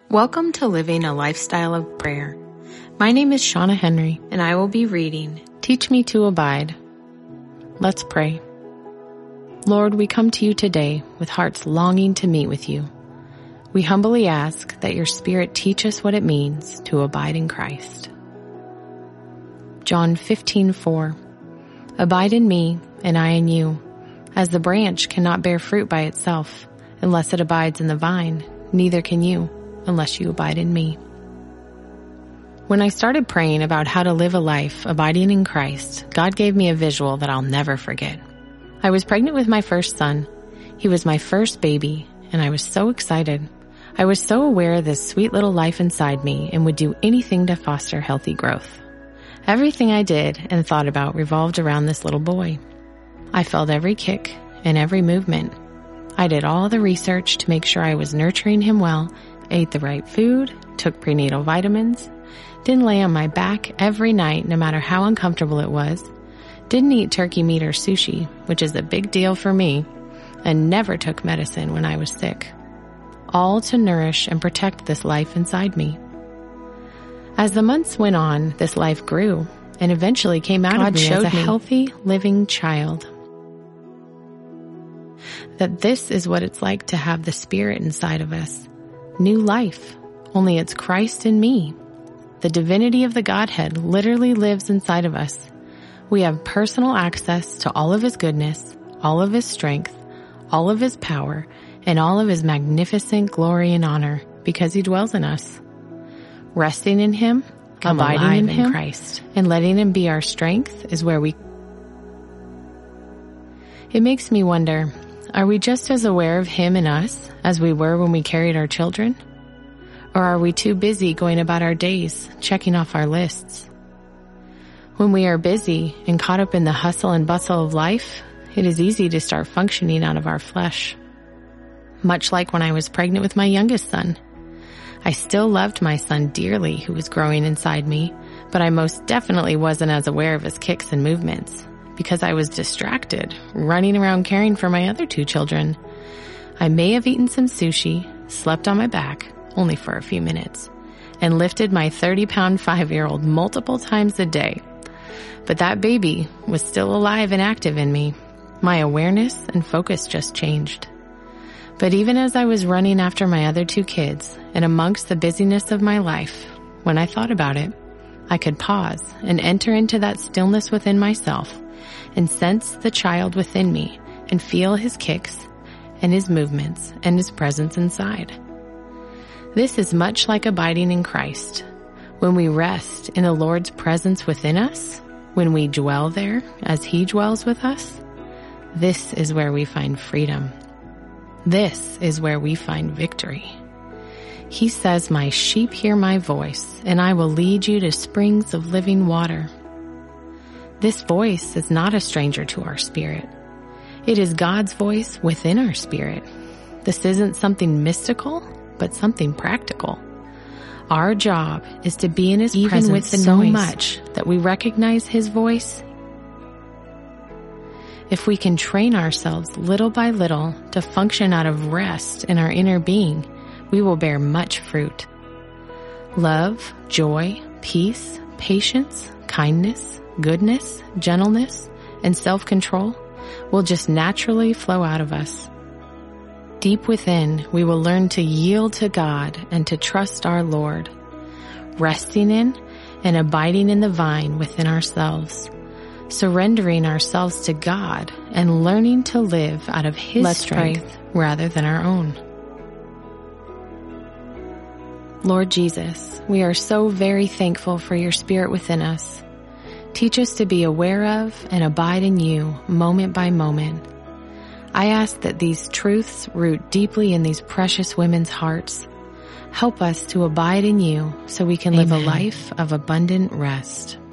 Welcome to Living a Lifestyle of Prayer. My name is Shauna Henry, and I will be reading Teach Me to Abide. Let's pray. Lord, we come to you today with hearts longing to meet with you. We humbly ask that your Spirit teach us what it means to abide in Christ. John 15:4. Abide in me, and I in you. As the branch cannot bear fruit by itself unless it abides in the vine, neither can you unless you abide in me. When I started praying about how to live a life abiding in Christ, God gave me a visual that I'll never forget. I was pregnant with my first son. He was my first baby, and I was so excited. I was so aware of this sweet little life inside me and would do anything to foster healthy growth. Everything I did and thought about revolved around this little boy. I felt every kick and every movement. I did all the research to make sure I was nurturing him well, ate the right food, took prenatal vitamins, didn't lay on my back every night no matter how uncomfortable it was, didn't eat turkey meat or sushi, which is a big deal for me, and never took medicine when I was sick. All to nourish and protect this life inside me. As the months went on, this life grew and eventually came out of me as a healthy, living child. That this is what it's like to have the Spirit inside of us. New life, only it's Christ in me. The divinity of the Godhead literally lives inside of us. We have personal access to all of His goodness, all of His strength, all of His power, and all of His magnificent glory and honor because He dwells in us. Resting in Him, abiding in Him, Christ, and letting Him be our strength is where It makes me wonder, are we just as aware of Him and us as we were when we carried our children? Or are we too busy going about our days, checking off our lists? When we are busy and caught up in the hustle and bustle of life, it is easy to start functioning out of our flesh. Much like when I was pregnant with my youngest son. I still loved my son dearly who was growing inside me, but I most definitely wasn't as aware of his kicks and movements. Because I was distracted, running around caring for my other two children. I may have eaten some sushi, slept on my back, only for a few minutes, and lifted my 30-pound 5-year-old multiple times a day. But that baby was still alive and active in me. My awareness and focus just changed. But even as I was running after my other two kids and amongst the busyness of my life, when I thought about it, I could pause and enter into that stillness within myself and sense the child within me and feel his kicks and his movements and his presence inside. This is much like abiding in Christ. When we rest in the Lord's presence within us, when we dwell there as He dwells with us, this is where we find freedom. This is where we find victory. He says, "My sheep hear my voice, and I will lead you to springs of living water." This voice is not a stranger to our spirit. It is God's voice within our spirit. This isn't something mystical, but something practical. Our job is to be in His presence with so much that we recognize His voice. If we can train ourselves little by little to function out of rest in our inner being, we will bear much fruit. Love, joy, peace, patience, kindness, goodness, gentleness, and self-control will just naturally flow out of us. Deep within, we will learn to yield to God and to trust our Lord, resting in and abiding in the vine within ourselves, surrendering ourselves to God and learning to live out of His strength rather than our own. Lord Jesus, we are so very thankful for your Spirit within us. Teach us to be aware of and abide in you moment by moment. I ask that these truths root deeply in these precious women's hearts. Help us to abide in you so we can live a life of abundant rest.